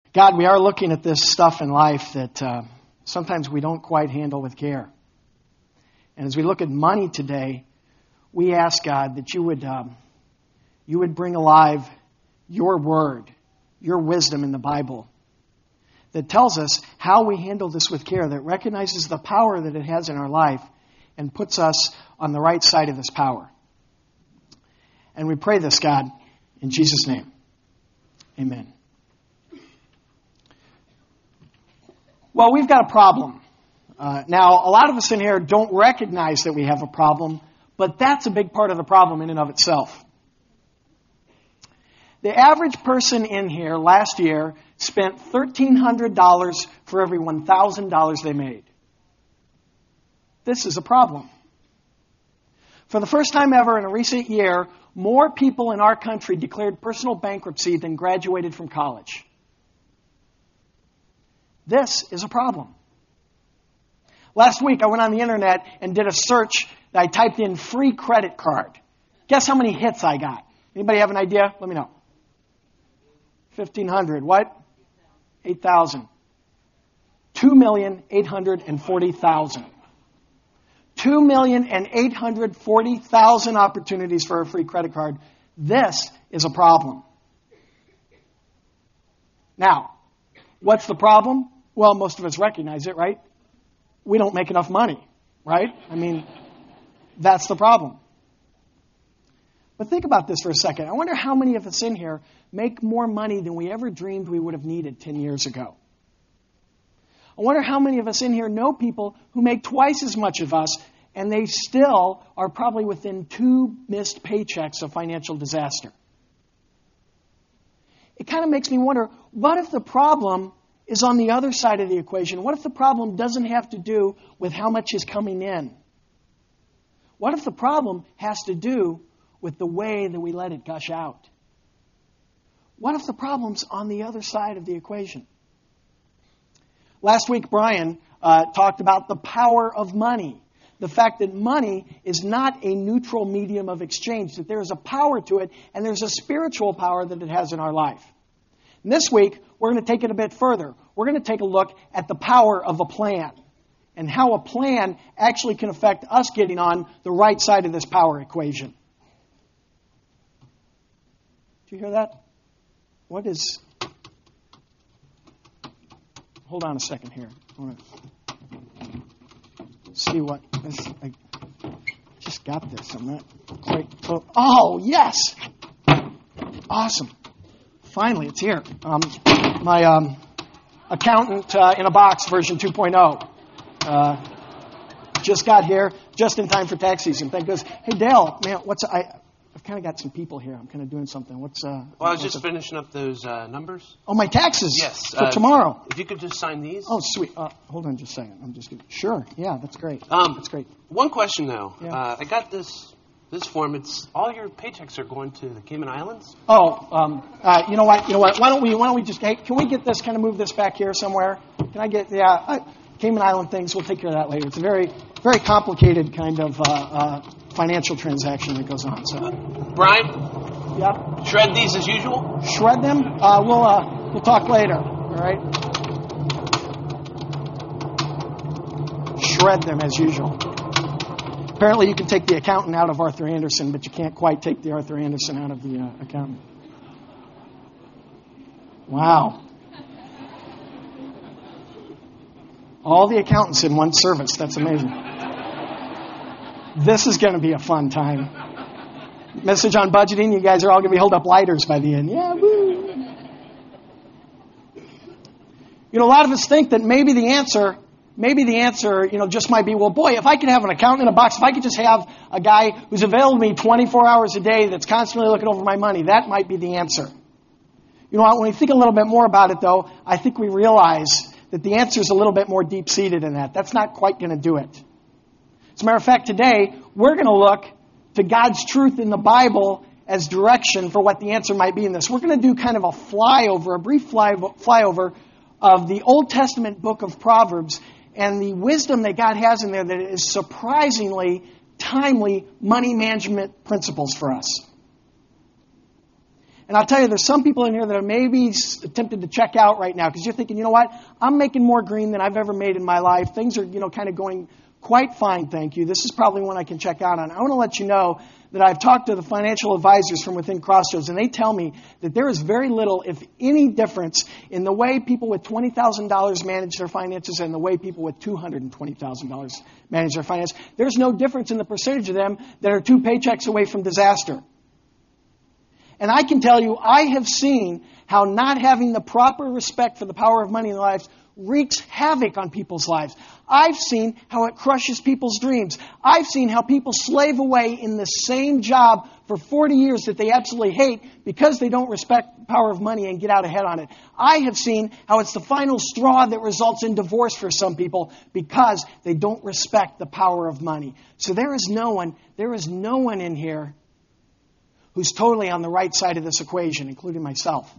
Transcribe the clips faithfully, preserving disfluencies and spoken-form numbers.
God, we are looking at this stuff in life that uh, sometimes we don't quite handle with care. And as we look at money today, we ask, God, that you would um, you would bring alive your word, your wisdom in the Bible that tells us how we handle this with care, that recognizes the power that it has in our life and puts us on the right side of this power. And we pray this, God, in Jesus' name. Amen. Well, we've got a problem. Uh, now, a lot of us in here don't recognize that we have a problem, but that's a big part of the problem in and of itself. The average person in here last year spent one thousand three hundred dollars for every one thousand dollars they made. This is a problem. For the first time ever in a recent year, more people in our country declared personal bankruptcy than graduated from college. This is a problem. Last week, I went on the internet and did a search. I typed in free credit card. Guess how many hits I got? Anybody have an idea? Let me know. fifteen hundred. What? eight thousand. two million eight hundred forty thousand. two million eight hundred forty thousand opportunities for a free credit card. This is a problem. Now, what's the problem? Well, most of us recognize it, right? We don't make enough money, right? I mean, that's the problem. But think about this for a second. I wonder how many of us in here make more money than we ever dreamed we would have needed ten years ago. I wonder how many of us in here know people who make twice as much of us, and they still are probably within two missed paychecks of financial disaster. It kind of makes me wonder, what if the problem is on the other side of the equation? What if the problem doesn't have to do with how much is coming in? What if the problem has to do with the way that we let it gush out? What if the problem's on the other side of the equation? Last week, Brian uh, talked about the power of money. The fact that money is not a neutral medium of exchange, that there is a power to it, and there's a spiritual power that it has in our life. And this week, we're going to take it a bit further. We're going to take a look at the power of a plan and how a plan actually can affect us getting on the right side of this power equation. Did you hear that? What is... Hold on a second here. I want to see what... This, I just got this. I'm not quite... Oh, yes! Awesome. Finally, it's here. Um, my um, accountant uh, in a box version two point oh uh, just got here just in time for tax season. Thank goodness. Hey, Dale, man, what's I? I've kind of got some people here. I'm kind of doing something. What's? Uh, well, I was what's just a, finishing up those uh, numbers. Oh, my taxes. Yes. For uh, tomorrow. If you could just sign these. Oh, sweet. Uh, hold on just a second. I'm just gonna, sure. Yeah, that's great. Um, that's great. One question though. Yeah. Uh, I got this. This form, it's all your paychecks are going to the Cayman Islands. Oh, um, uh, you know what? You know what? Why don't we? Why don't we just? Hey, can we get this? Kind of move this back here somewhere? Can I get? Yeah, uh, Cayman Island things. We'll take care of that later. It's a very, very complicated kind of uh, uh, financial transaction that goes on. So, uh, Brian. Yeah. Shred these as usual. Shred them. Uh, we'll uh, we'll talk later. All right. Shred them as usual. Apparently, you can take the accountant out of Arthur Anderson, but you can't quite take the Arthur Anderson out of the uh, accountant. Wow. All the accountants in one service. That's amazing. This is going to be a fun time. Message on budgeting. You guys are all going to be holding up lighters by the end. Yeah, woo. You know, a lot of us think that maybe the answer... Maybe the answer, you know, just might be, well, boy, if I could have an accountant in a box, if I could just have a guy who's available to me twenty-four hours a day that's constantly looking over my money, that might be the answer. You know what, when we think a little bit more about it, though, I think we realize that the answer is a little bit more deep-seated in that. That's not quite going to do it. As a matter of fact, today, we're going to look to God's truth in the Bible as direction for what the answer might be in this. We're going to do kind of a flyover, a brief fly, flyover of the Old Testament book of Proverbs and the wisdom that God has in there that is surprisingly timely money management principles for us. And I'll tell you, there's some people in here that are maybe tempted to check out right now because you're thinking, you know what? I'm making more green than I've ever made in my life. Things are, you know, kind of going quite fine, thank you. This is probably one I can check out on. I want to let you know that I've talked to the financial advisors from within Crossroads, and they tell me that there is very little, if any, difference in the way people with twenty thousand dollars manage their finances and the way people with two hundred twenty thousand dollars manage their finances. There's no difference in the percentage of them that are two paychecks away from disaster. And I can tell you, I have seen how not having the proper respect for the power of money in their lives wreaks havoc on people's lives. I've seen how it crushes people's dreams. I've seen how people slave away in the same job for forty years that they absolutely hate because they don't respect the power of money and get out ahead on it. I have seen how it's the final straw that results in divorce for some people because they don't respect the power of money. So there is no one, there is no one in here who's totally on the right side of this equation, including myself.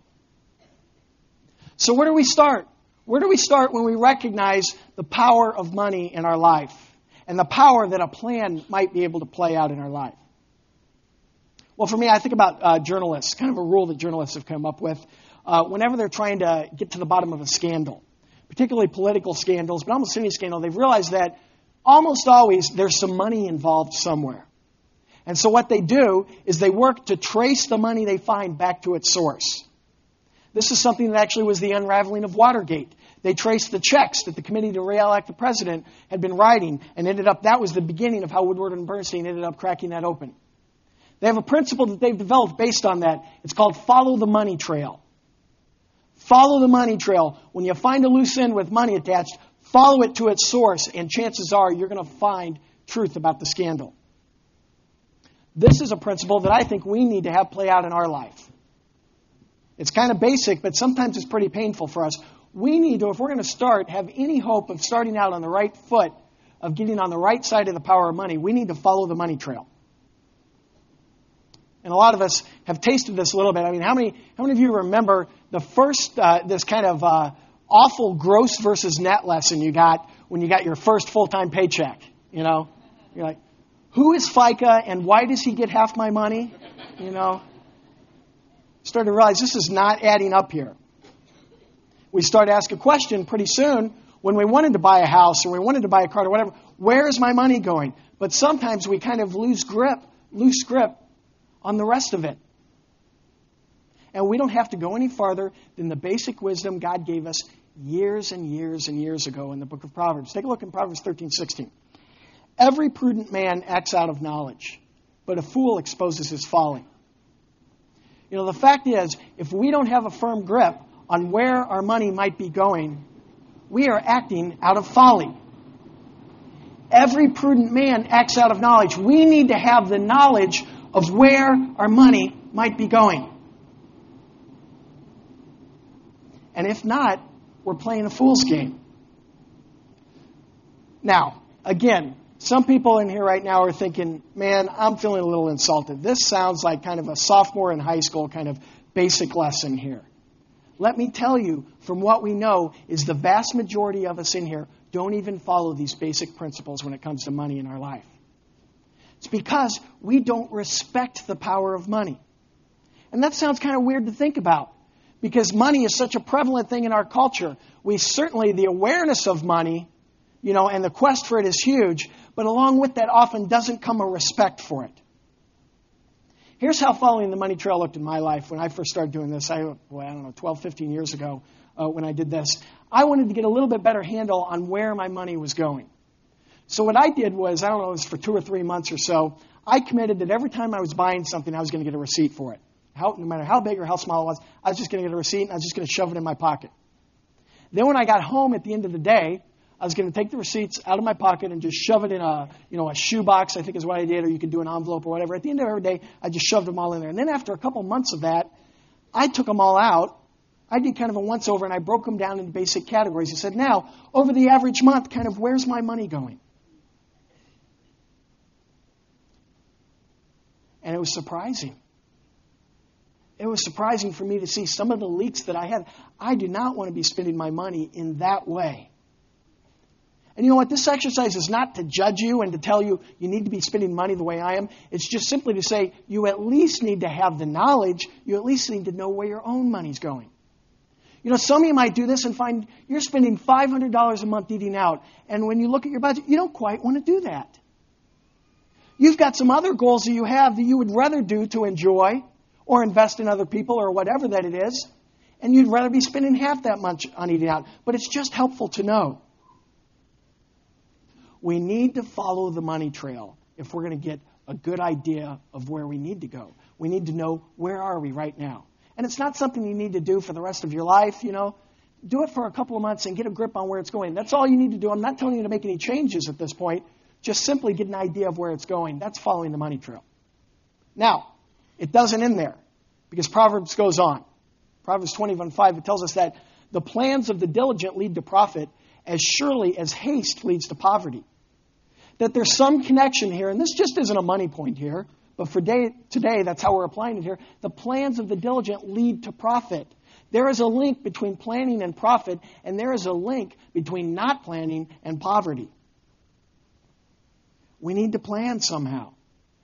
So where do we start? Where do we start when we recognize the power of money in our life and the power that a plan might be able to play out in our life? Well, for me, I think about uh, journalists, kind of a rule that journalists have come up with. Uh, whenever they're trying to get to the bottom of a scandal, particularly political scandals, but almost any scandal, they've realized that almost always there's some money involved somewhere. And so what they do is they work to trace the money they find back to its source. This is something that actually was the unraveling of Watergate. They traced the checks that the committee to re-elect the president had been writing, and ended up, that was the beginning of how Woodward and Bernstein ended up cracking that open. They have a principle that they've developed based on that. It's called follow the money trail. Follow the money trail. When you find a loose end with money attached, follow it to its source, and chances are you're going to find truth about the scandal. This is a principle that I think we need to have play out in our life. It's kind of basic, but sometimes it's pretty painful for us. We need to, if we're going to start, have any hope of starting out on the right foot, of getting on the right side of the power of money, we need to follow the money trail. And a lot of us have tasted this a little bit. I mean, how many how many of you remember the first, uh, this kind of uh, awful gross versus net lesson you got when you got your first full-time paycheck? You know, you're like, who is FICA and why does he get half my money? You know, started to realize this is not adding up here. We start to ask a question pretty soon when we wanted to buy a house or we wanted to buy a car or whatever, where is my money going? But sometimes we kind of lose grip, lose grip on the rest of it. And we don't have to go any farther than the basic wisdom God gave us years and years and years ago in the book of Proverbs. Take a look in Proverbs thirteen sixteen. Every prudent man acts out of knowledge, but a fool exposes his folly. You know, the fact is, if we don't have a firm grip on where our money might be going, we are acting out of folly. Every prudent man acts out of knowledge. We need to have the knowledge of where our money might be going. And if not, we're playing a fool's game. Now, again, some people in here right now are thinking, man, I'm feeling a little insulted. This sounds like kind of a sophomore in high school kind of basic lesson here. Let me tell you, from what we know, is the vast majority of us in here don't even follow these basic principles when it comes to money in our life. It's because we don't respect the power of money. And that sounds kind of weird to think about because money is such a prevalent thing in our culture. We certainly, the awareness of money, you know, and the quest for it is huge, but along with that often doesn't come a respect for it. Here's how following the money trail looked in my life when I first started doing this. I, well, I don't know, twelve, fifteen years ago uh, when I did this. I wanted to get a little bit better handle on where my money was going. So what I did was, I don't know, it was for two or three months or so, I committed that every time I was buying something, I was going to get a receipt for it. How, no matter how big or how small it was, I was just going to get a receipt and I was just going to shove it in my pocket. Then when I got home at the end of the day, I was going to take the receipts out of my pocket and just shove it in a, you know, a shoebox, I think is what I did, or you could do an envelope or whatever. At the end of every day, I just shoved them all in there. And then after a couple months of that, I took them all out. I did kind of a once-over, and I broke them down into basic categories. I said, now, over the average month, kind of where's my money going? And it was surprising. It was surprising for me to see some of the leaks that I had. I do not want to be spending my money in that way. And you know what? This exercise is not to judge you and to tell you you need to be spending money the way I am. It's just simply to say you at least need to have the knowledge. You at least need to know where your own money's going. You know, some of you might do this and find you're spending five hundred dollars a month eating out. And when you look at your budget, you don't quite want to do that. You've got some other goals that you have that you would rather do to enjoy or invest in other people or whatever that it is. And you'd rather be spending half that much on eating out. But it's just helpful to know. We need to follow the money trail if we're going to get a good idea of where we need to go. We need to know where are we right now. And it's not something you need to do for the rest of your life, you know. Do it for a couple of months and get a grip on where it's going. That's all you need to do. I'm not telling you to make any changes at this point. Just simply get an idea of where it's going. That's following the money trail. Now, it doesn't end there because Proverbs goes on. Proverbs twenty-one five, it tells us that the plans of the diligent lead to profit as surely as haste leads to poverty. That there's some connection here, and this just isn't a money point here, but for day, today, that's how we're applying it here. The plans of the diligent lead to profit. There is a link between planning and profit, and there is a link between not planning and poverty. We need to plan somehow.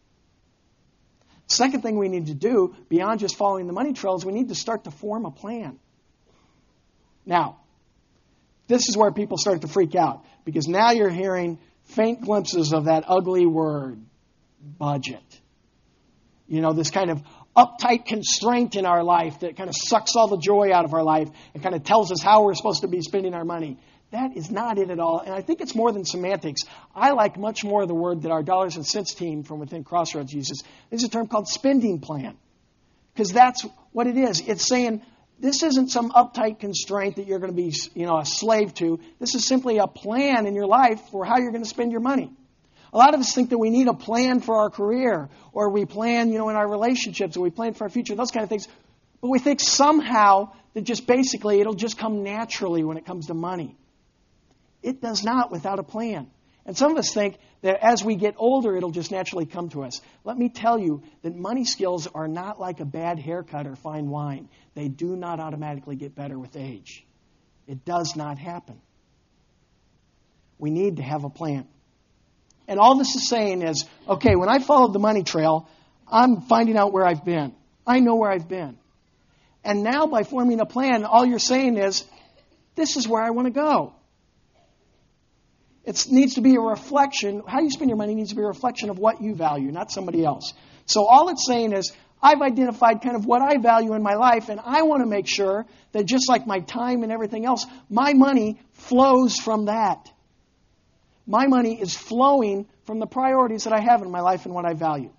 Second thing we need to do, beyond just following the money trail, is we need to start to form a plan. Now, this is where people start to freak out, because now you're hearing faint glimpses of that ugly word, budget. You know, this kind of uptight constraint in our life that kind of sucks all the joy out of our life and kind of tells us how we're supposed to be spending our money. That is not it at all. And I think it's more than semantics. I like much more the word that our Dollars and Cents team from within Crossroads uses. There's a term called spending plan. Because that's what it is. It's saying this isn't some uptight constraint that you're going to be, you know, a slave to. This is simply a plan in your life for how you're going to spend your money. A lot of us think that we need a plan for our career, or we plan, you know, in our relationships, or we plan for our future, those kind of things. But we think somehow that just basically it'll just come naturally when it comes to money. It does not without a plan. And some of us think that as we get older, it'll just naturally come to us. Let me tell you that money skills are not like a bad haircut or fine wine. They do not automatically get better with age. It does not happen. We need to have a plan. And all this is saying is, okay, when I followed the money trail, I'm finding out where I've been. I know where I've been. And now by forming a plan, all you're saying is, this is where I want to go. It needs to be a reflection. How you spend your money needs to be a reflection of what you value, not somebody else. So all it's saying is, I've identified kind of what I value in my life, and I want to make sure that just like my time and everything else, my money flows from that. My money is flowing from the priorities that I have in my life and what I value.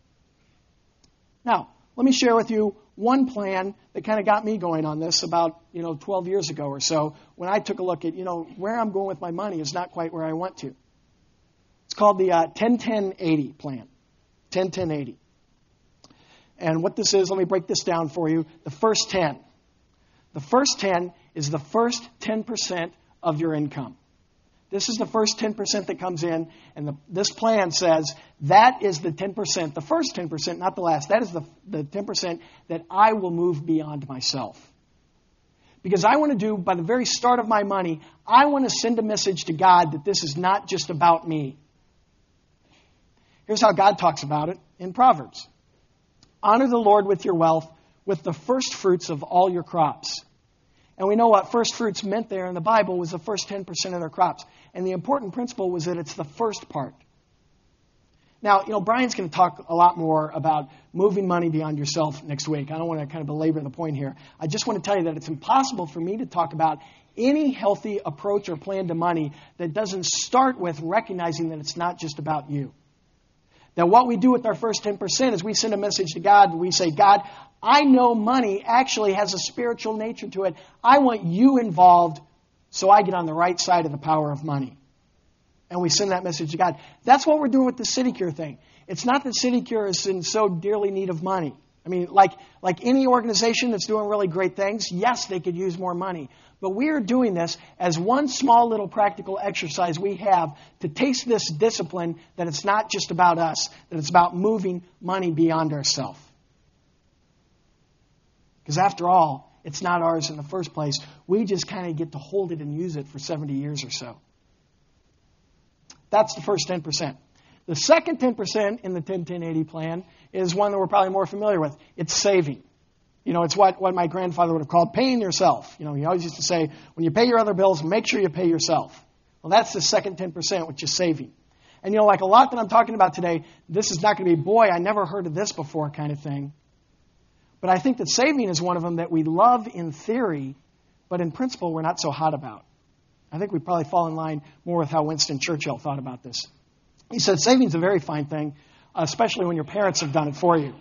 Now, let me share with you one plan that kind of got me going on this about, you know, twelve years ago or so, when I took a look at, you know, where I'm going with my money is not quite where I want to. It's called the uh, ten ten eighty plan. ten ten eighty. And what this is, let me break this down for you. The first ten. The first ten is the first ten percent of your income. This is the first ten percent that comes in, and the, this plan says that is the ten percent, the first ten percent, not the last. That is the, the ten percent that I will move beyond myself. Because I want to do, by the very start of my money, I want to send a message to God that this is not just about me. Here's how God talks about it in Proverbs. Honor the Lord with your wealth, with the first fruits of all your crops. And we know what first fruits meant there in the Bible was the first ten percent of their crops. And the important principle was that it's the first part. Now, you know, Brian's going to talk a lot more about moving money beyond yourself next week. I don't want to kind of belabor the point here. I just want to tell you that it's impossible for me to talk about any healthy approach or plan to money that doesn't start with recognizing that it's not just about you. That what we do with our first ten percent is we send a message to God and we say, God, I know money actually has a spiritual nature to it. I want you involved so I get on the right side of the power of money. And we send that message to God. That's what we're doing with the CityCure thing. It's not that CityCure is in so dearly need of money. I mean, like, like any organization that's doing really great things, yes, they could use more money. But we are doing this as one small little practical exercise we have to taste this discipline that it's not just about us, that it's about moving money beyond ourselves. Because after all, it's not ours in the first place. We just kind of get to hold it and use it for seventy years or so. That's the first ten percent. The second ten percent in the ten ten eighty plan is one that we're probably more familiar with. It's saving. You know, it's what, what my grandfather would have called paying yourself. You know, he always used to say, when you pay your other bills, make sure you pay yourself. Well, that's the second ten percent, which is saving. And, you know, like a lot that I'm talking about today, this is not going to be, boy, I never heard of this before kind of thing. But I think that saving is one of them that we love in theory, but in principle we're not so hot about. I think we probably fall in line more with how Winston Churchill thought about this. He said saving is a very fine thing, especially when your parents have done it for you.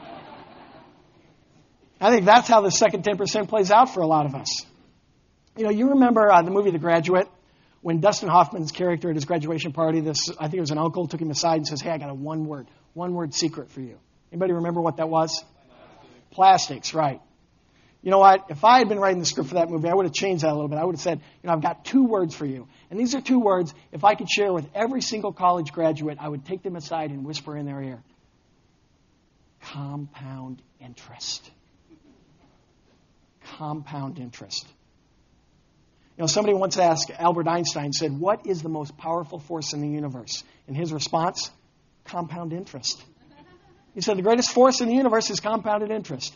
I think that's how the second ten percent plays out for a lot of us. You know, you remember uh, the movie The Graduate, when Dustin Hoffman's character at his graduation party, this I think it was an uncle, took him aside and says, hey, I got a one-word, one-word secret for you. Anybody remember what that was? Plastics. Plastics, right. You know what? If I had been writing the script for that movie, I would have changed that a little bit. I would have said, you know, I've got two words for you. And these are two words, if I could share with every single college graduate, I would take them aside and whisper in their ear. Compound interest. Compound interest. You know, somebody once asked, Albert Einstein said, what is the most powerful force in the universe? And his response, compound interest. He said the greatest force in the universe is compounded interest.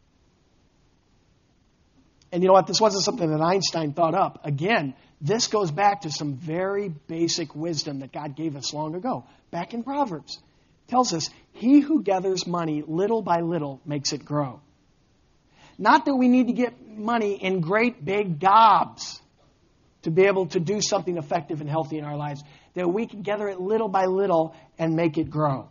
And you know what? This wasn't something that Einstein thought up. Again, this goes back to some very basic wisdom that God gave us long ago. Back in Proverbs. It tells us, he who gathers money little by little makes it grow. Not that we need to get money in great big gobs to be able to do something effective and healthy in our lives. That we can gather it little by little and make it grow.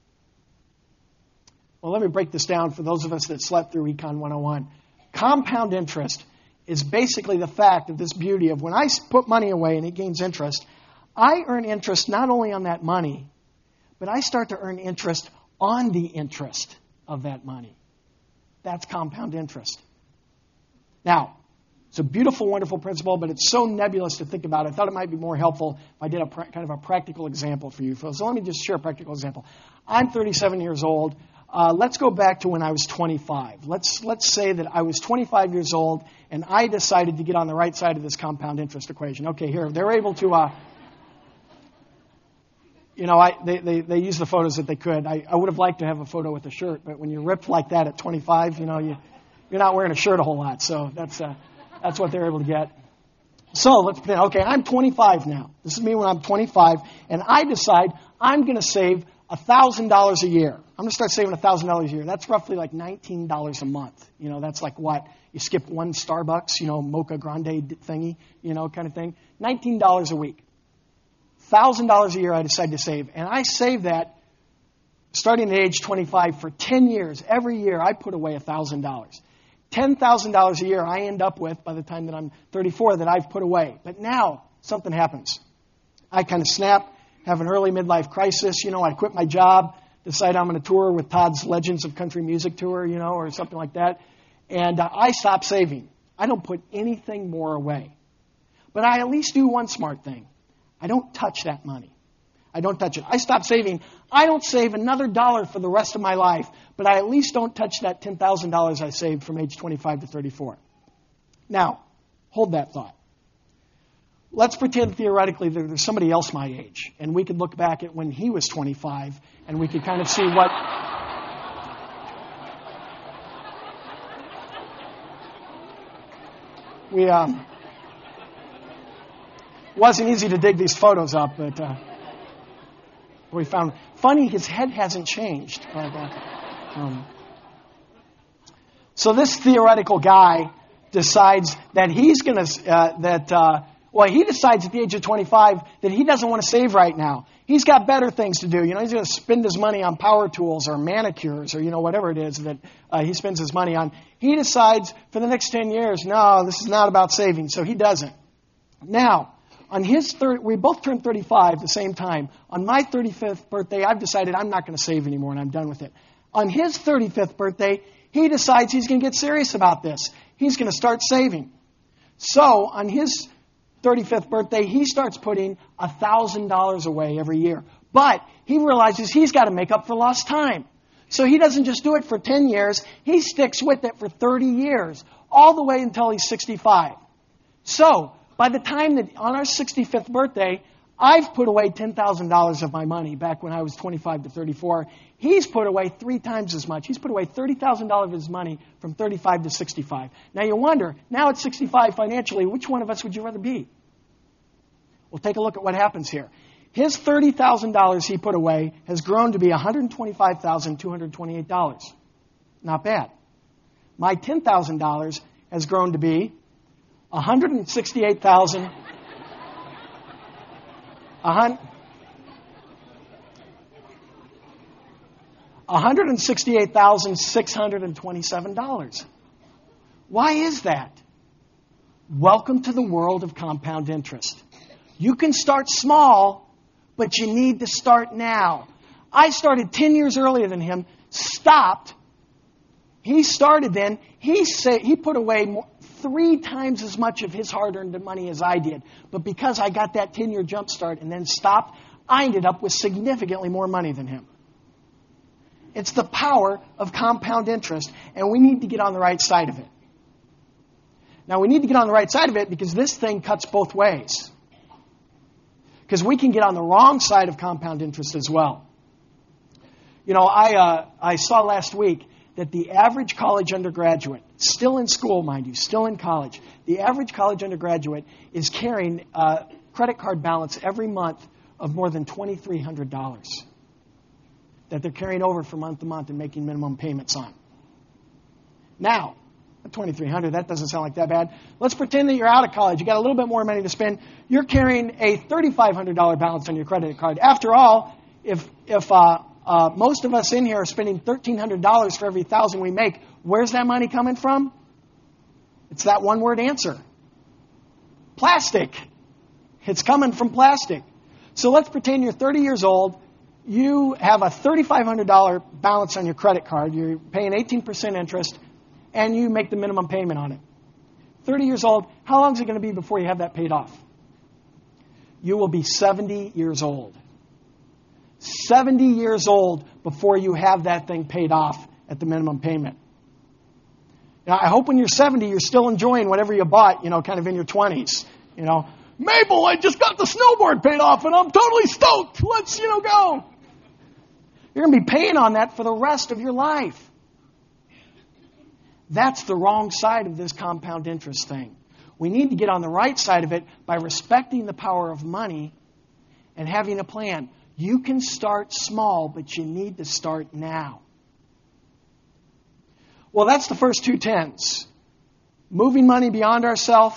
Well, let me break this down for those of us that slept through Econ one oh one. Compound interest is basically the fact of this beauty of when I put money away and it gains interest, I earn interest not only on that money, but I start to earn interest on the interest of that money. That's compound interest. Now, it's a beautiful, wonderful principle, but it's so nebulous to think about. I thought it might be more helpful if I did a pra- kind of a practical example for you folks. So let me just share a practical example. I'm thirty-seven years old. Uh, let's go back to when I was twenty-five. Let's let's say that I was twenty-five years old and I decided to get on the right side of this compound interest equation. Okay, here, they're able to, uh, you know, I, they, they, they use the photos that they could. I, I would have liked to have a photo with a shirt, but when you're ripped like that at twenty-five, you know, you, you're not wearing a shirt a whole lot. So that's uh, that's what they're able to get. So let's pretend, okay, I'm twenty-five now. This is me when I'm twenty-five, and I decide I'm going to save one thousand dollars a year. I'm going to start saving one thousand dollars a year. That's roughly like nineteen dollars a month. You know, that's like what? You skip one Starbucks, you know, mocha grande thingy, you know, kind of thing. nineteen dollars a week. one thousand dollars a year I decide to save. And I save that starting at age twenty-five for ten years. Every year I put away one thousand dollars. ten thousand dollars a year I end up with by the time that I'm thirty-four that I've put away. But now something happens. I kind of snap, have an early midlife crisis. You know, I quit my job, decide I'm going to tour with Todd's Legends of Country Music tour, you know, or something like that. And uh, I stop saving. I don't put anything more away. But I at least do one smart thing. I don't touch that money. I don't touch it. I stop saving. I don't save another dollar for the rest of my life, but I at least don't touch that ten thousand dollars I saved from age twenty-five to thirty-four. Now, hold that thought. Let's pretend theoretically that there's somebody else my age, and we could look back at when he was twenty-five, and we could kind of see what... We, um... It wasn't easy to dig these photos up, but uh, we found... Funny, his head hasn't changed. But, uh, um, so this theoretical guy decides that he's going to... Uh, that... Uh, Well, he decides at the age of twenty-five that he doesn't want to save right now. He's got better things to do. You know, he's going to spend his money on power tools or manicures or, you know, whatever it is that uh, he spends his money on. He decides for the next ten years, no, this is not about saving, so he doesn't. Now, on his third, we both turned thirty-five at the same time. On my thirty-fifth birthday, I've decided I'm not going to save anymore and I'm done with it. On his thirty-fifth birthday, he decides he's going to get serious about this. He's going to start saving. So, on his thirty-fifth birthday, he starts putting one thousand dollars away every year. But he realizes he's got to make up for lost time. So he doesn't just do it for ten years. He sticks with it for thirty years, all the way until he's sixty-five. So by the time that on our sixty-fifth birthday, I've put away ten thousand dollars of my money back when I was twenty-five to thirty-four. He's put away three times as much. He's put away thirty thousand dollars of his money from thirty-five to sixty-five. Now you wonder, now at sixty-five financially, which one of us would you rather be? Well, take a look at what happens here. His thirty thousand dollars he put away has grown to be one hundred twenty-five thousand two hundred twenty-eight dollars. Not bad. My ten thousand dollars has grown to be one hundred sixty-eight thousand dollars. one hundred sixty-eight thousand six hundred twenty-seven dollars. Why is that? Welcome to the world of compound interest. You can start small, but you need to start now. I started ten years earlier than him, stopped. He started then. He say, he put away more, three times as much of his hard-earned money as I did. But because I got that ten-year jump start and then stopped, I ended up with significantly more money than him. It's the power of compound interest, and we need to get on the right side of it. Now, we need to get on the right side of it because this thing cuts both ways. Because we can get on the wrong side of compound interest as well. You know, I uh, I saw last week that the average college undergraduate, still in school, mind you, still in college, the average college undergraduate is carrying a credit card balance every month of more than two thousand three hundred dollars that they're carrying over from month to month and making minimum payments on. Now, two thousand three hundred dollars, that doesn't sound like that bad. Let's pretend that you're out of college. You got a little bit more money to spend. You're carrying a three thousand five hundred dollars balance on your credit card. After all, if if uh, uh, most of us in here are spending one thousand three hundred dollars for every one thousand we make, where's that money coming from? It's that one-word answer. Plastic. It's coming from plastic. So let's pretend you're thirty years old. You have a three thousand five hundred dollars balance on your credit card. You're paying eighteen percent interest, and you make the minimum payment on it. thirty years old, how long is it going to be before you have that paid off? You will be seventy years old. seventy years old before you have that thing paid off at the minimum payment. Now, I hope when you're seventy, you're still enjoying whatever you bought, you know, kind of in your twenties. You know, Mabel, I just got the snowboard paid off, and I'm totally stoked. Let's, you know, go. You're going to be paying on that for the rest of your life. That's the wrong side of this compound interest thing. We need to get on the right side of it by respecting the power of money and having a plan. You can start small, but you need to start now. Well, that's the first two tens. Moving money beyond ourselves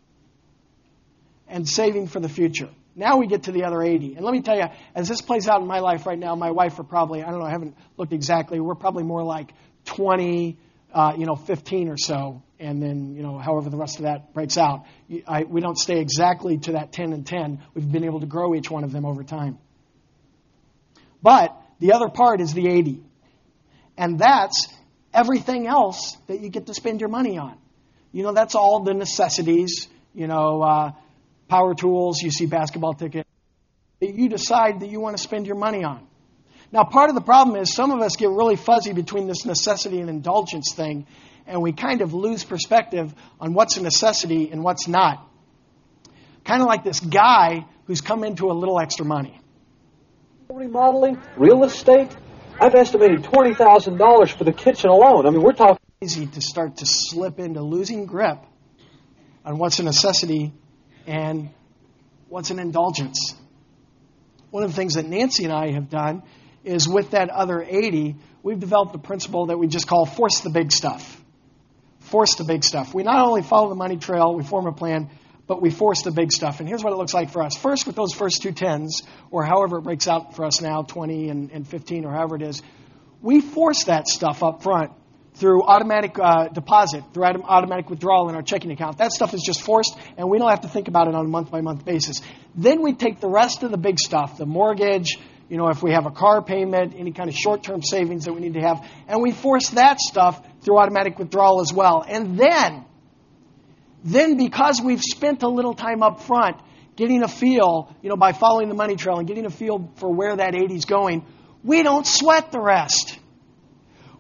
and saving for the future. Now we get to the other eighty. And let me tell you, as this plays out in my life right now, my wife are probably, I don't know, I haven't looked exactly, we're probably more like twenty, uh, you know, fifteen or so. And then, you know, however the rest of that breaks out. I, we don't stay exactly to that ten and ten. We've been able to grow each one of them over time. But the other part is the eighty. And that's everything else that you get to spend your money on. You know, that's all the necessities, you know, uh, power tools, you see basketball tickets, that you decide that you want to spend your money on. Now, part of the problem is some of us get really fuzzy between this necessity and indulgence thing, and we kind of lose perspective on what's a necessity and what's not. Kind of like this guy who's come into a little extra money. Remodeling, real estate, I've estimated twenty thousand dollars for the kitchen alone. I mean, we're talking... Easy to start to slip into losing grip on what's a necessity and what's an indulgence. One of the things that Nancy and I have done is with that other eighty, we've developed a principle that we just call force the big stuff. Force the big stuff. We not only follow the money trail, we form a plan, but we force the big stuff. And here's what it looks like for us. First, with those first two tens, or however it breaks out for us now, twenty and, and fifteen, or however it is, we force that stuff up front through automatic uh, deposit, through automatic withdrawal in our checking account. That stuff is just forced, and we don't have to think about it on a month-by-month basis. Then we take the rest of the big stuff, the mortgage, you know, if we have a car payment, any kind of short-term savings that we need to have, and we force that stuff through automatic withdrawal as well. And then, then because we've spent a little time up front getting a feel, you know, by following the money trail and getting a feel for where that eighty is going, we don't sweat the rest.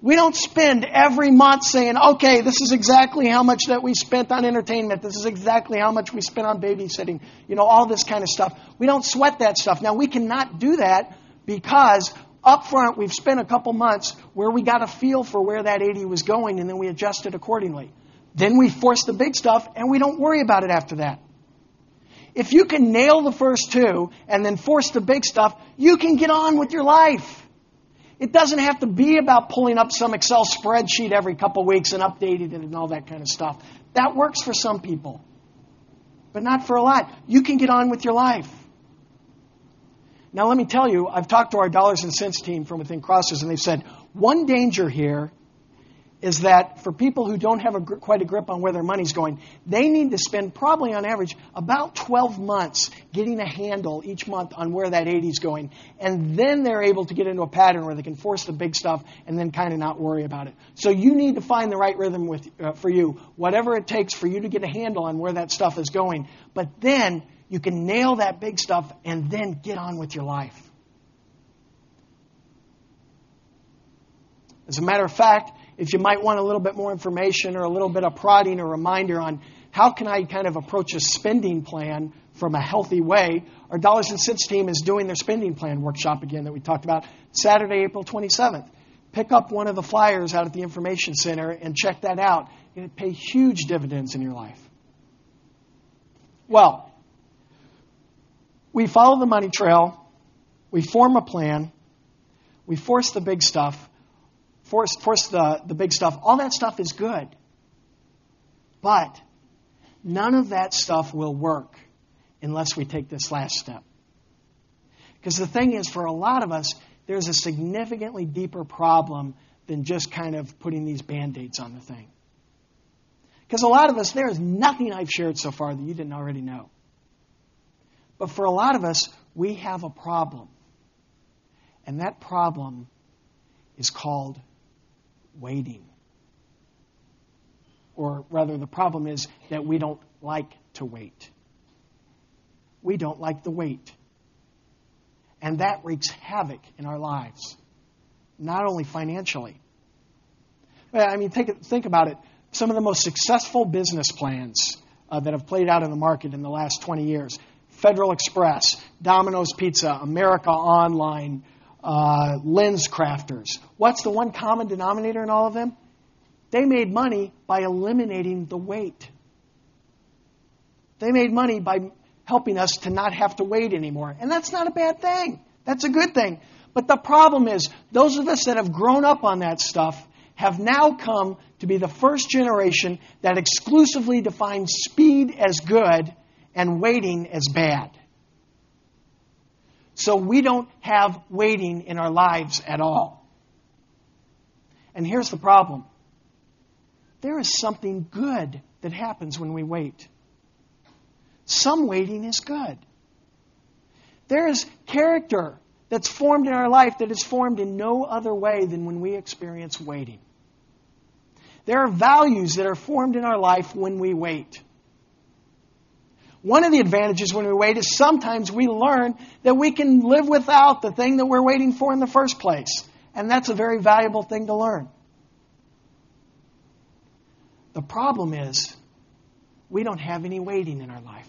We don't spend every month saying, okay, this is exactly how much that we spent on entertainment. This is exactly how much we spent on babysitting. You know, all this kind of stuff. We don't sweat that stuff. Now, we cannot do that because up front we've spent a couple months where we got a feel for where that eighty was going, and then we adjust it accordingly. Then we force the big stuff, and we don't worry about it after that. If you can nail the first two and then force the big stuff, you can get on with your life. It doesn't have to be about pulling up some Excel spreadsheet every couple weeks and updating it and all that kind of stuff. That works for some people, but not for a lot. You can get on with your life. Now, let me tell you, I've talked to our dollars and cents team from within Crossers, and they've said one danger here is that for people who don't have a, quite a grip on where their money's going, they need to spend probably on average about twelve months getting a handle each month on where that eighty is going. And then they're able to get into a pattern where they can force the big stuff and then kind of not worry about it. So you need to find the right rhythm with uh, for you, whatever it takes for you to get a handle on where that stuff is going. But then you can nail that big stuff and then get on with your life. As a matter of fact, if you might want a little bit more information or a little bit of prodding or reminder on how can I kind of approach a spending plan from a healthy way, our Dollars and Cents team is doing their spending plan workshop again that we talked about Saturday, April twenty-seventh. Pick up one of the flyers out at the Information Center and check that out. It'll pay huge dividends in your life. Well, we follow the money trail. We form a plan. We force the big stuff. Force, force the, the big stuff. All that stuff is good. But none of that stuff will work unless we take this last step. Because the thing is, for a lot of us, there's a significantly deeper problem than just kind of putting these Band-Aids on the thing. Because a lot of us, there is nothing I've shared so far that you didn't already know. But for a lot of us, we have a problem. And that problem is called waiting. Or rather, the problem is that we don't like to wait. We don't like the wait. And that wreaks havoc in our lives. Not only financially. I mean, think, think about it. Some of the most successful business plans uh, that have played out in the market in the last twenty years. Federal Express, Domino's Pizza, America Online, Uh, lens crafters. What's the one common denominator in all of them? They made money by eliminating the wait. They made money by helping us to not have to wait anymore. And that's not a bad thing. That's a good thing. But the problem is, those of us that have grown up on that stuff have now come to be the first generation that exclusively defines speed as good and waiting as bad. So we don't have waiting in our lives at all. And here's the problem. There is something good that happens when we wait. Some waiting is good. There is character that's formed in our life that is formed in no other way than when we experience waiting. There are values that are formed in our life when we wait. One of the advantages when we wait is sometimes we learn that we can live without the thing that we're waiting for in the first place. And that's a very valuable thing to learn. The problem is we don't have any waiting in our life.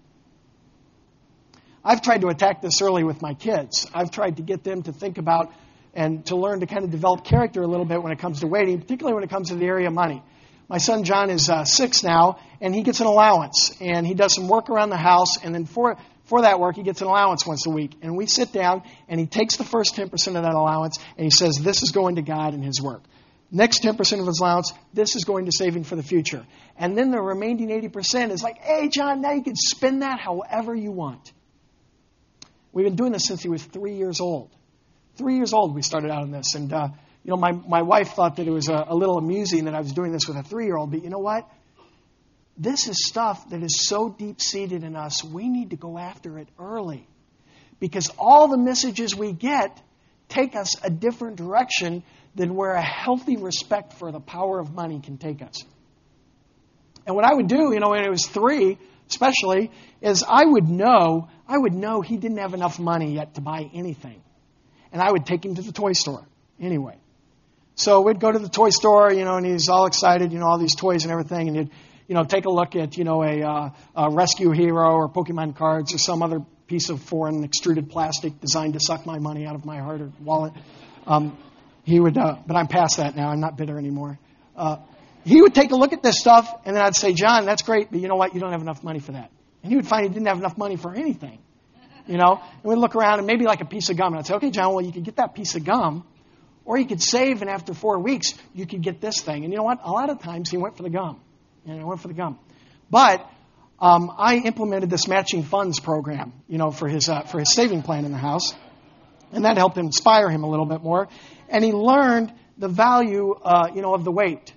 I've tried to attack this early with my kids. I've tried to get them to think about and to learn to kind of develop character a little bit when it comes to waiting, particularly when it comes to the area of money. My son John is uh, six now, and he gets an allowance. And he does some work around the house, and then for, for that work, he gets an allowance once a week. And we sit down, and he takes the first ten percent of that allowance, and he says, this is going to God and his work. Next ten percent of his allowance, this is going to saving for the future. And then the remaining eighty percent is like, hey, John, now you can spend that however you want. We've been doing this since he was three years old. Three years old we started out on this. And, uh, you know, my, my wife thought that it was a, a little amusing that I was doing this with a three-year-old. But you know what? This is stuff that is so deep-seated in us, we need to go after it early. Because all the messages we get take us a different direction than where a healthy respect for the power of money can take us. And what I would do, you know, when it was three, especially, is I would know, I would know he didn't have enough money yet to buy anything. And I would take him to the toy store anyway. So we'd go to the toy store, you know, and he's all excited, you know, all these toys and everything, and he'd, you know, take a look at, you know, a, uh, a Rescue Hero or Pokemon cards or some other piece of foreign extruded plastic designed to suck my money out of my hard wallet. Um, he would, uh, but I'm past that now. I'm not bitter anymore. Uh, he would take a look at this stuff, and then I'd say, John, that's great, but you know what? You don't have enough money for that. And he would find he didn't have enough money for anything, you know. And we'd look around, and maybe like a piece of gum. And I'd say, okay, John, well, you could get that piece of gum, or you could save, and after four weeks, you could get this thing. And you know what? A lot of times he went for the gum. And he went for the gum. But um, I implemented this matching funds program, you know, for his uh, for his saving plan in the house. And that helped inspire him a little bit more. And he learned the value, uh, you know, of the weight.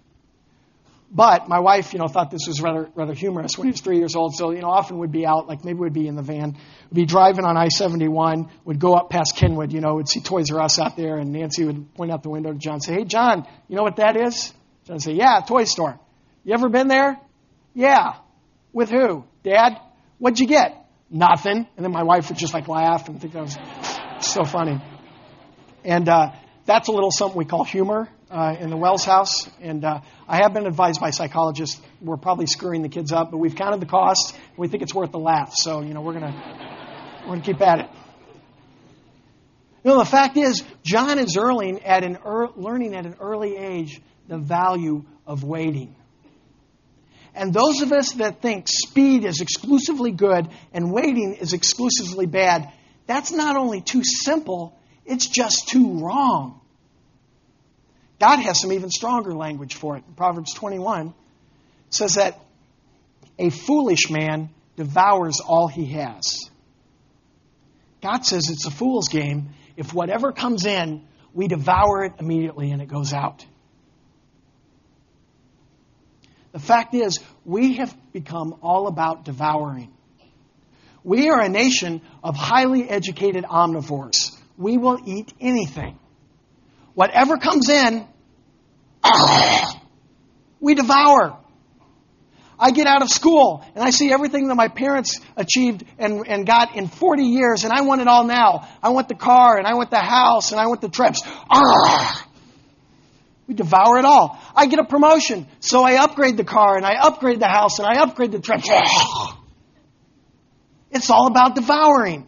But my wife, you know, thought this was rather rather humorous when he was three years old. So, you know, often we'd be out, like maybe we'd be in the van, we'd be driving on I seventy-one, would go up past Kenwood, you know, we'd see Toys R Us out there, and Nancy would point out the window to John and say, hey, John, you know what that is? John would say, yeah, toy store. You ever been there? Yeah. With who? Dad? What'd you get? Nothing. And then my wife would just like laugh and think that was so funny. And uh, that's a little something we call humor uh, in the Wells house. And uh, I have been advised by psychologists we're probably screwing the kids up, but we've counted the costs and we think it's worth the laugh. So, you know, we're gonna we're gonna keep at it. You know, the fact is, John is early at an er- learning at an early age the value of waiting. And those of us that think speed is exclusively good and waiting is exclusively bad, that's not only too simple, it's just too wrong. God has some even stronger language for it. In Proverbs twenty-one, it says that a foolish man devours all he has. God says it's a fool's game. If whatever comes in, we devour it immediately and it goes out. The fact is, we have become all about devouring. We are a nation of highly educated omnivores. We will eat anything. Whatever comes in, we devour. I get out of school and I see everything that my parents achieved and, and got in forty years, and I want it all now. I want the car, and I want the house, and I want the trips. We devour it all. I get a promotion, so I upgrade the car, and I upgrade the house, and I upgrade the trips. It's all about devouring.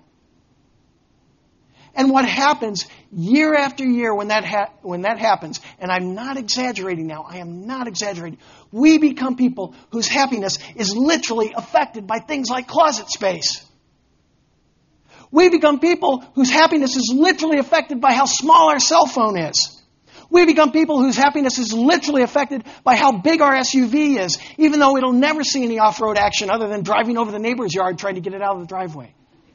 And what happens year after year when that ha- when that happens, and I'm not exaggerating now, I am not exaggerating, we become people whose happiness is literally affected by things like closet space. We become people whose happiness is literally affected by how small our cell phone is. We become people whose happiness is literally affected by how big our S U V is, even though it'll never see any off-road action other than driving over the neighbor's yard trying to get it out of the driveway.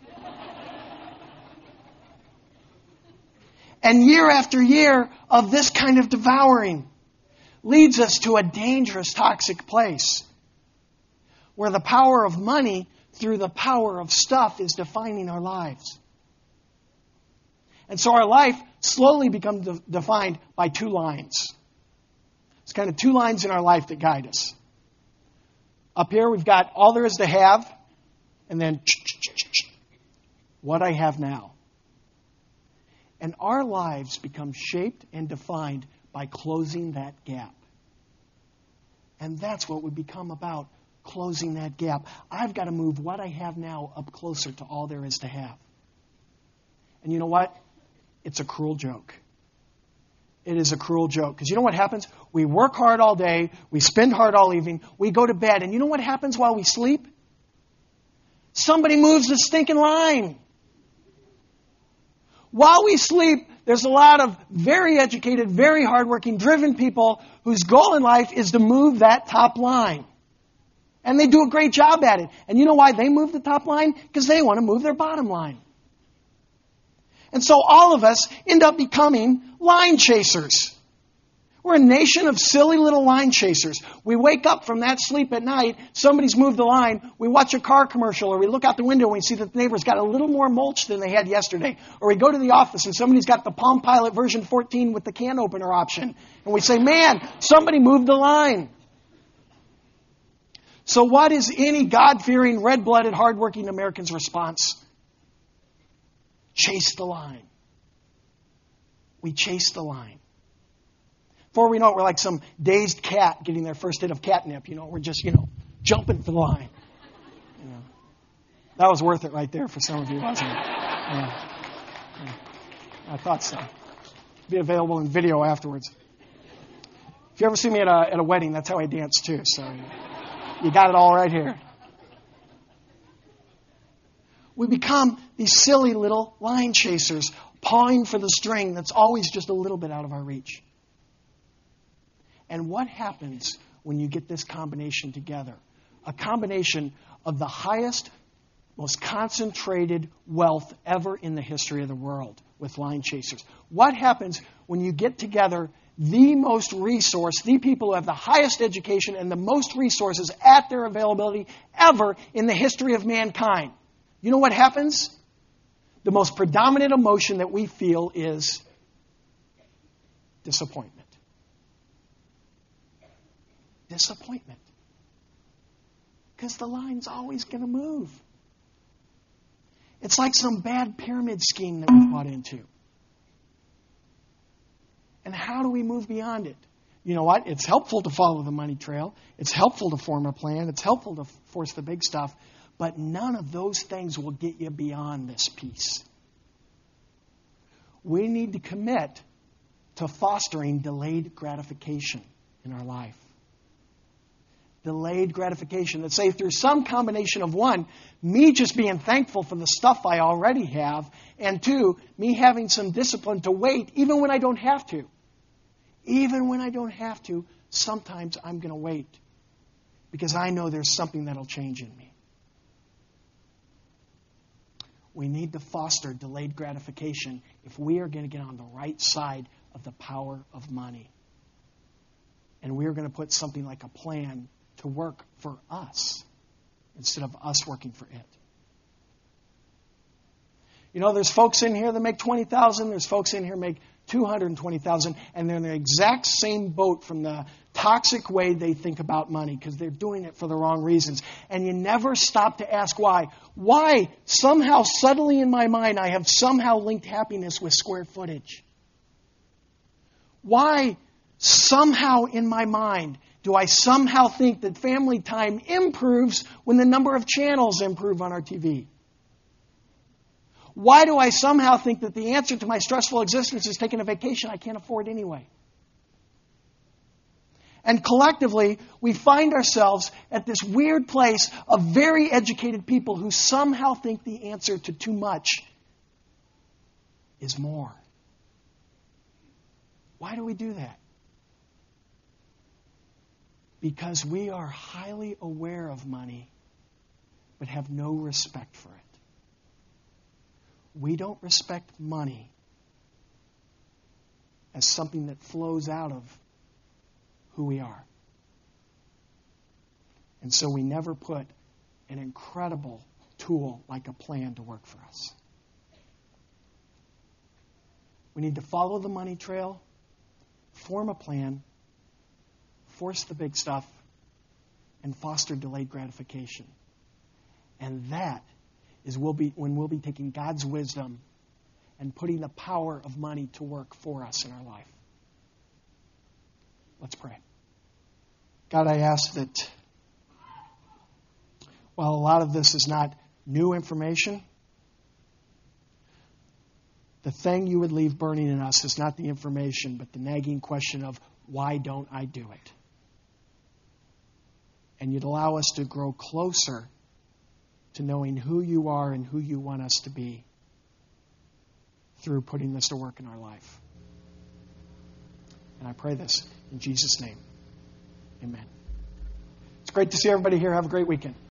And year after year of this kind of devouring leads us to a dangerous, toxic place where the power of money through the power of stuff is defining our lives. And so our life slowly becomes de- defined by two lines. It's kind of two lines in our life that guide us. Up here we've got all there is to have, and then what I have now. And our lives become shaped and defined by closing that gap. And that's what we become about, closing that gap. I've got to move what I have now up closer to all there is to have. And you know what? It's a cruel joke. It is a cruel joke. Because you know what happens? We work hard all day. We spend hard all evening. We go to bed. And you know what happens while we sleep? Somebody moves the stinking line. While we sleep, there's a lot of very educated, very hardworking, driven people whose goal in life is to move that top line. And they do a great job at it. And you know why they move the top line? Because they want to move their bottom line. And so all of us end up becoming line chasers. We're a nation of silly little line chasers. We wake up from that sleep at night, somebody's moved the line, we watch a car commercial, or we look out the window and we see that the neighbor's got a little more mulch than they had yesterday. Or we go to the office and somebody's got the Palm Pilot version fourteen with the can opener option. And we say, man, somebody moved the line. So what is any God-fearing, red-blooded, hard-working American's response? Chase the line. We chase the line. Before we know it, we're like some dazed cat getting their first hit of catnip. You know, we're just, you know, jumping for the line. You know, that was worth it right there for some of you, wasn't it? Yeah. Yeah. I thought so. Be available in video afterwards. If you ever see me at a at a wedding, that's how I dance too. So you got it all right here. We become these silly little line chasers, pawing for the string that's always just a little bit out of our reach. And what happens when you get this combination together? A combination of the highest, most concentrated wealth ever in the history of the world with line chasers. What happens when you get together the most resource, the people who have the highest education and the most resources at their availability ever in the history of mankind? You know what happens? The most predominant emotion that we feel is disappointment. Disappointment. Because the line's always going to move. It's like some bad pyramid scheme that we bought into. And how do we move beyond it? You know what? It's helpful to follow the money trail. It's helpful to form a plan. It's helpful to force the big stuff. But none of those things will get you beyond this piece. We need to commit to fostering delayed gratification in our life. Delayed gratification. Let's say through some combination of one, me just being thankful for the stuff I already have, and two, me having some discipline to wait even when I don't have to. Even when I don't have to, sometimes I'm going to wait because I know there's something that'll change in me. We need to foster delayed gratification if we are going to get on the right side of the power of money. And we are going to put something like a plan to work for us instead of us working for it. You know, there's folks in here that make twenty thousand dollars. There's folks in here that make two hundred twenty thousand dollars. And they're in the exact same boat from the toxic way they think about money because they're doing it for the wrong reasons. And you never stop to ask why. Why? Somehow, subtly in my mind, I have somehow linked happiness with square footage. Why? Somehow in my mind, do I somehow think that family time improves when the number of channels improve on our T V? Why do I somehow think that the answer to my stressful existence is taking a vacation I can't afford anyway? And collectively, we find ourselves at this weird place of very educated people who somehow think the answer to too much is more. Why do we do that? Because we are highly aware of money, but have no respect for it. We don't respect money as something that flows out of who we are. And so we never put an incredible tool like a plan to work for us. We need to follow the money trail, form a plan, force the big stuff, and foster delayed gratification. And that is we'll be, when we'll be taking God's wisdom and putting the power of money to work for us in our life. Let's pray. God, I ask that while a lot of this is not new information, the thing you would leave burning in us is not the information, but the nagging question of, why don't I do it? And you'd allow us to grow closer to knowing who you are and who you want us to be through putting this to work in our life. And I pray this in Jesus' name. Amen. It's great to see everybody here. Have a great weekend.